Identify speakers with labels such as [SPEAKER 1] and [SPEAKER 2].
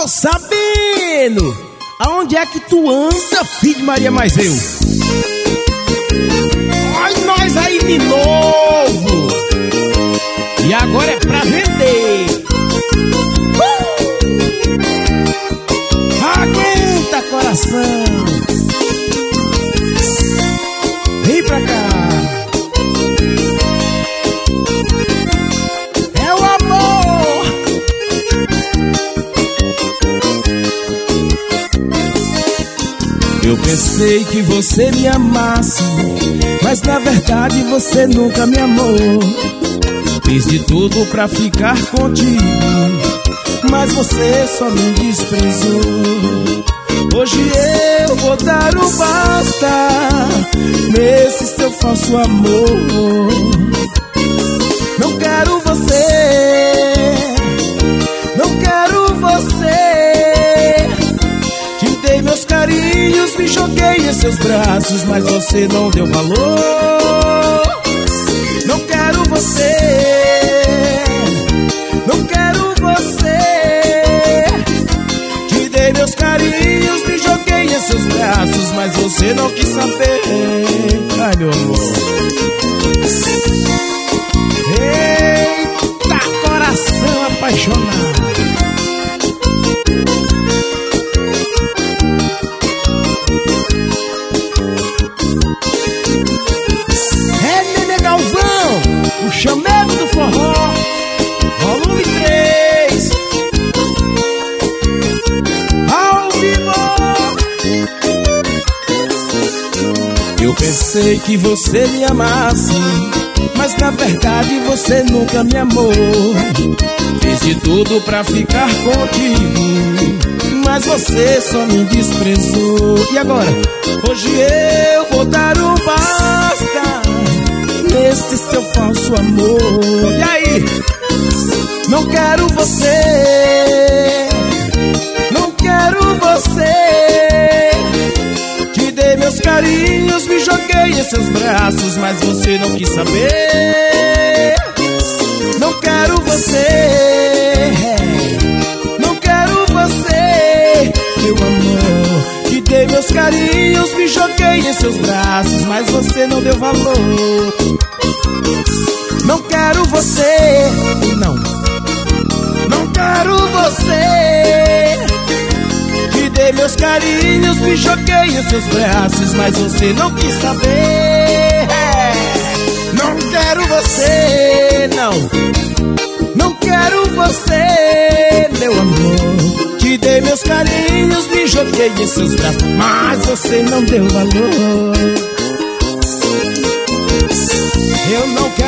[SPEAKER 1] tô sabendo. Aonde é que tu anda, filho de Maria, mais eu? Olha nós aí de novo. E agora é pra vender. Aguenta, coração. Vem pra cá. É o amor. Eu pensei que você me amasse, mas na verdade você nunca me amou. Fiz de tudo pra ficar contigo, mas você só me desprezou. Hoje eu vou dar um basta nesse seu falso amor. Não quero você, não quero você. Te dei meus carinhos, me joguei em seus braços, mas você não deu valor. Não quero você, não quero você. Te dei meus carinhos, me joguei em seus braços, mas você não quis saber. Ai, meu amor. Eita, coração apaixonado. O chamego do forró, volume 3, ao vivo. Eu pensei que você me amasse, mas na verdade você nunca me amou. Fiz de tudo pra ficar contigo, mas você só me desprezou. E agora? Hoje eu vou dar um basta neste seu falso amor. E aí? Não quero você, não quero você. Te dei meus carinhos, me joguei em seus braços, mas você não quis saber. Não quero você, não quero você, meu amor. Te dei meus carinhos, me joguei em seus braços, mas você não deu valor. Não quero você, não, não quero você. Te dei meus carinhos, me joguei em seus braços, mas você não quis saber. Não quero você, não, não quero você, meu amor. Te dei meus carinhos, me joguei em seus braços, mas você não deu valor. Eu não quero